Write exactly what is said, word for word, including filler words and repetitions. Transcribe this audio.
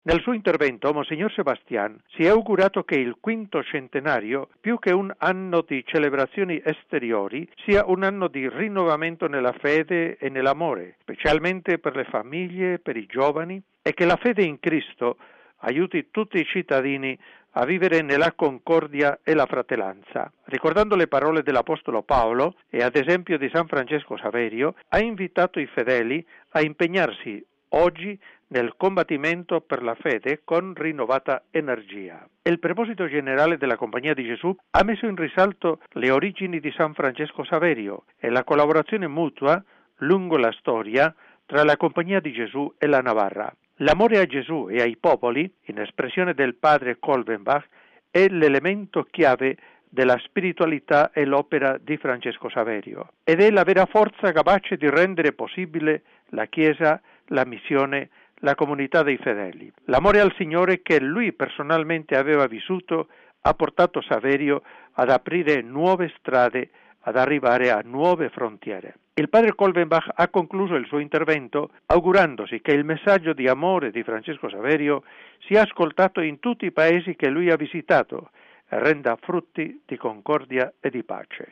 Nel suo intervento, Monsignor Sebastian si è augurato che il quinto centenario, più che un anno di celebrazioni esteriori, sia un anno di rinnovamento nella fede e nell'amore, specialmente per le famiglie, per i giovani, e che la fede in Cristo aiuti tutti i cittadini a vivere nella concordia e la fratellanza. Ricordando le parole dell'Apostolo Paolo e ad esempio di San Francesco Saverio, ha invitato i fedeli a impegnarsi oggi nel combattimento per la fede con rinnovata energia. Il preposito generale della Compagnia di Gesù ha messo in risalto le origini di San Francesco Saverio e la collaborazione mutua lungo la storia tra la Compagnia di Gesù e la Navarra. L'amore a Gesù e ai popoli, in espressione del padre Kolbenbach, è l'elemento chiave della spiritualità e l'opera di Francesco Saverio, ed è la vera forza capace di rendere possibile la Chiesa, la missione, la comunità dei fedeli. L'amore al Signore che lui personalmente aveva vissuto ha portato Saverio ad aprire nuove strade, ad arrivare a nuove frontiere. Il padre Kolbenbach ha concluso il suo intervento augurandosi che il messaggio di amore di Francesco Saverio sia ascoltato in tutti i paesi che lui ha visitato e renda frutti di concordia e di pace.